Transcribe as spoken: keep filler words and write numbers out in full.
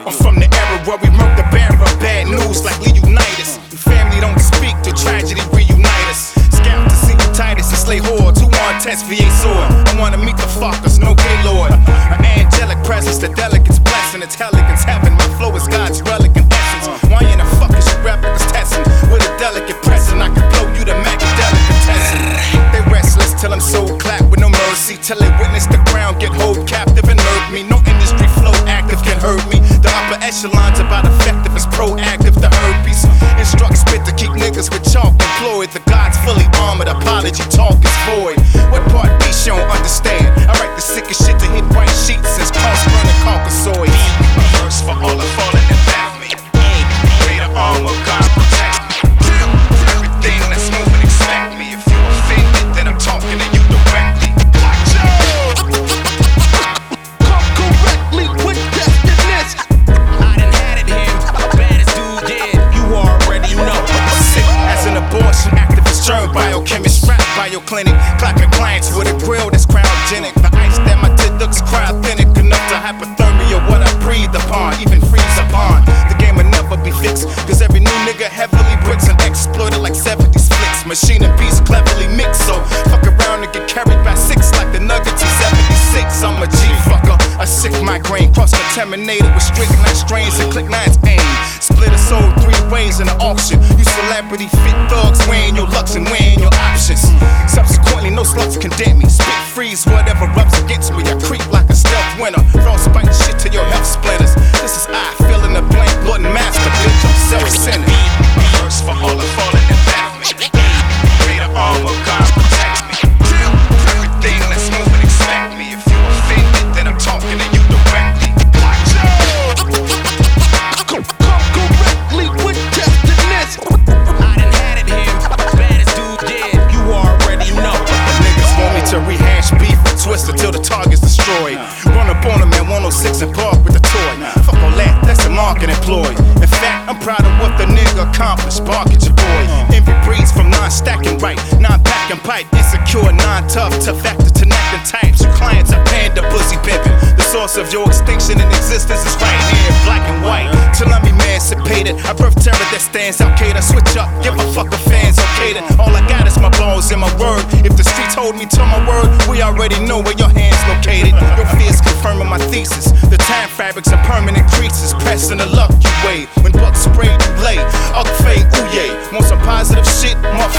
I'm from the era where we murked the bearer of bad news like Leonidas. The family don't speak, the tragedy reunite us. Scout to see Titus and slay hordes who want test V A sword. I wanna meet the fuckers, no Gaylord. An angelic presence, the delegate's blessing. It's elegance heaven, my flow is God's relic in essence. Why in the fuck is your replicas testing? With a delicate pressing, I can blow you the Machiavellian contestant. They restless till I'm so clapped with no mercy. Till they witness the ground get hold captive and nerve me. No industry flow active can hurt me. The upper echelons about effective is proactive. The herpes instruct spit to keep niggas with chalk employed. The gods fully armored, apology talk is void. What part B she don't understand? I write the sickest shit to hit white sheets since cross burning Caucasoid. A verse for all the fallen and back me. Greater armor, God protect me. Everything that's moving, expect me. If you offended, then I'm talking to you directly. Watch out! Come correctly with definiteness. I done had it here, baddest dude, yeah. You already know. Sick as an abortion activist, germ biochemist, rap bioclinic, clocking clients with a grill that's cryogenic. The ice that my tit looks cryogenic enough to hypothermia what I breathe upon, even freeze upon. The game will never be fixed, cause every new nigga heavily bricks and exploited like seventies flicks. Machine and beast cleverly mixed, so fuck around and get carried by six like the Nuggets in seventy-six. I'm a G fucker, a sick migraine, cross-contaminated with strychnine strains and click nines aim. Split a soul three ways in the auction. You celebrity fit thugs weighing your lux and weighing your options. Subsequently, no slugs condemn me. Spit freeze whatever rubs against me. I creep like a stealth winner. Frostbite shit to your health splinters. This is I filling the blank, blood and master, bitch. I'm self-centered. A verse for all the fallen and back me. Greater armor, God protect me. Everything that's moving, expect me. If you offended, then I'm talking to you directly. Watch out! Come correctly with definiteness. I done had it here, baddest dude, yeah. You already know. The niggas want me to rehash beef with Twister till the target's destroyed. Run up on him at one oh six and bark with a toy. Fuck all that, that's a marketing ploy. In fact, I'm proud of what the nigga accomplished. Bark at your boy. Envy breeds from non-stacking right, non-packing pipe, insecure, non-tough, tough actor to knacking types. Your clients are panda, pussy pimping. The source of your extinction and existence is right here in black and white. Till I'm emancipated, I birth terror that stands out. Cater, switch up, give a fuck a fans okay. All I got is my balls and my word. If the streets hold me to my word, we already know where your hands located. Your fears confirming my thesis. The time fabrics and permanent creases, pressing the luck you weigh. When bucks spray, you lay. Up fade, ooh yeah. Want some positive shit? Motherfucker.